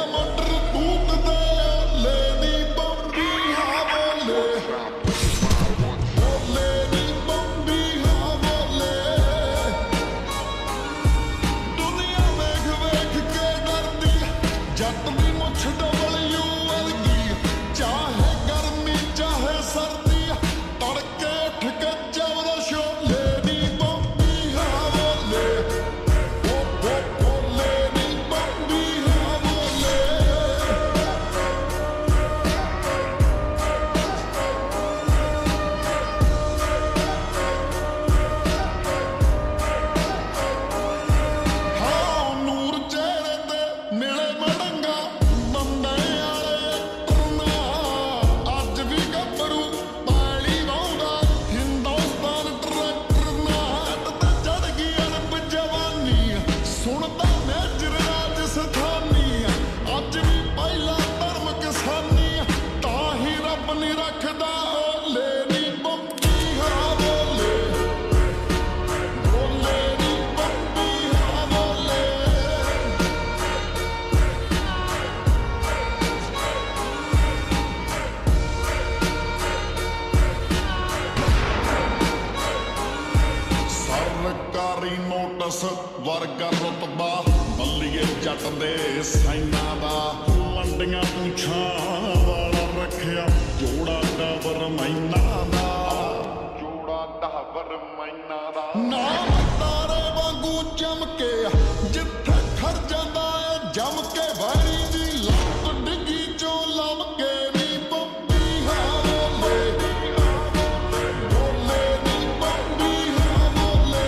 ਸਰਕਾਰੀ ਨੋਟਿਸ ਵਰਗਾ ਰੁਤਬਾ ਬੱਲੀਏ ਜੱਟ ਦੇ ਸੈਨਾ ਦਾ ਲੰਡੀਆਂ ਪੂਛਾਂ ਵਾਲਾ ਰੱਖਿਆ ਜੋੜਾ ਡਾਬਰ ਮੈਨਾ ਦਾ ਨਾਮ ਤਾਰੇ ਵਾਂਗੂ ਚਮਕੇ ਜਿੱਥੇ ਖੜ ਜਾਂਦਾ ਏ ਜਮ ਕੇ ਵੈਰੀ ਦੀ ਲੱਤ ਡਿੱਗੀ ਚੋਂ ਲੱਭ ਕੇ ਨੀ ਬੰਬੀ ਹਾਂ ਬੋਲੇ ਬੋਲੇ ਨੀ ਬੰਬੀ ਹਾਂ ਬੋਲੇ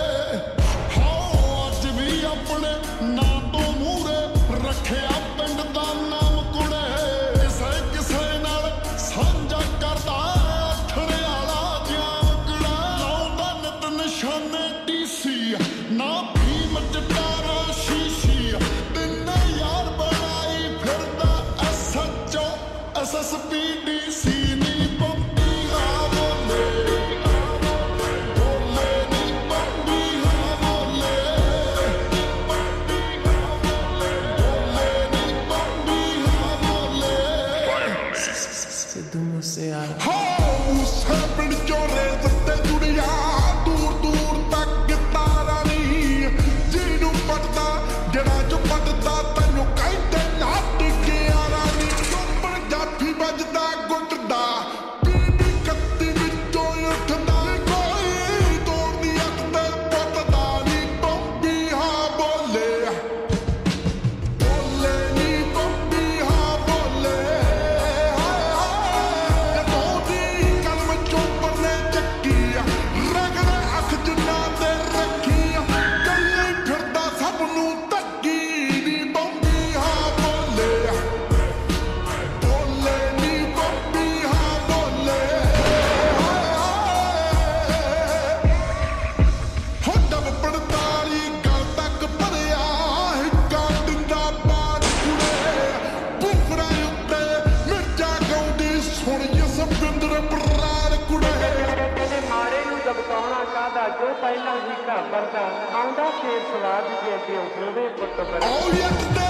ਹੋ ਅੱਜ ਵੀ ਆਪਣੇ ਨਾਂ ਤੋਂ ਮੂਹਰੇ ਰੱਖਿਆ ਪਿੰਡ ਦਾ ਨਾਮ ਕੁੜੇ ਕਿਸੇ ਨਾਲ ਸਾਂਝਾ ਕਰਦਾ ਅੱਖਰੇ ਵਾਲਾ ਜਾਮਕੜਾ ਲਾਉਂਦਾ ਨਿਤ ਨਿਸ਼ਾਨੇ ਡੀਸੀ ਨਾ ਭੀਮ ਜਟਾਰਾ ਸ਼ੀਸ਼ੀ ਤਿੰਨੇ ਯਾਰ ਬਣਾਈ ਫਿਰਦਾ SHO SSP DC ਨੀ ਬੰਬੀ ਹਾਂ ਬੋਲੇ ਬੋਲੇ ਨੀ ਬੰਬੀ ਹਾਂ ਬੋਲੇ ਬੋਲੇ ਨੀ ਬੰਬੀ ਹਾਂ ਬੋਲੇ ਸਿੱਧੂ ਮੂਸੇਵਾਲਾ ਹੋ ਸਾਪਣ ਚੋਰੇ ਤੇ ਜੁੜਿਆ ਦੂਰ ਦੂਰ ਤੱਕ ਤਾਰਾ ਨਹੀਂ ਜਿਹਨੂੰ ਪਟਦਾ ਜਿਹੜਾ ਜੋ ਪਟਦਾ ਤੈਨੂੰ ਕਹਿੰਦੇ ਨਾ ਟਿਕਿਆ ਰਾਣੀ ਚੁੱਪਣ ਜਾਫੀ ਵੱਜਦਾ ਗੁੱਟਦਾ ਪੀੜੀ ਕੱਤੀ ਵਿੱਚੋਂ ਉੱਠਦਾ ਕੋਈ ਤੋੜਦੀ ਅੱਖ ਤੇ ਪੁੱਤਦਾ ਨੀ ਬੰਬੀ ਹਾਂ ਬੋਲੇ ਬੋਲੇ ਨੀ ਬੰਬੀ ਹਾਂ ਬੋਲੇ ਹਾਏ ਹਾਏ ਜਦੋਂ ਦੀ ਕਲਮ ਚੋਪਰ ਨੇ ਚੱਕੀ ਰਗੜੇ ਅੱਖ ਜਿੰਨਾ ਤੇ ਰੱਖੀ ਕੱਲੇ ਫਿਰਦਾ ਸਭ ਨੂੰ ਧੱਕੀ ਨੀ ਬੰਬੀ ਹਾਂ ਬੋਲੇ ਬੋਲੇ ਨੀ ਬੰਬੀ ਹਾਂ ਬੋਲੇ ਹਾਏ ਹਾਏ ਹੋ ਡੱਬ 45 ਗਲ ਤੱਕ ਭਰਿਆ ਹਿੱਕਾਂ ਦਿੰਦਾ ਬਾਦ ਕੁੜੇ ਬੁਖੜਾ ਉੱਤੇ ਮਿਰਚਾ ਗਾਉਂਦੀ ਸੁਣੀਏ ਸਪਿੰਦਰ ਬਰਾੜ ਕੁੜੇ ਕਹਿੰਦੇ ਮਾਰੇ ਨੂੰ ਦਬਕਾਉਣਾ ਕਾਹਦਾ ਜੋ ਪਹਿਲਾਂ ਹੀ ਘਰ ਵਰਗਾ ਆਉਂਦਾ ਫੇਰ ਸਵਾਦ ਜੇ ਅੱਗੇ ਉਸਦੇ ਪੁੱਤ ਬਰੇ ਆਉ ਯੱਟ ਦੇ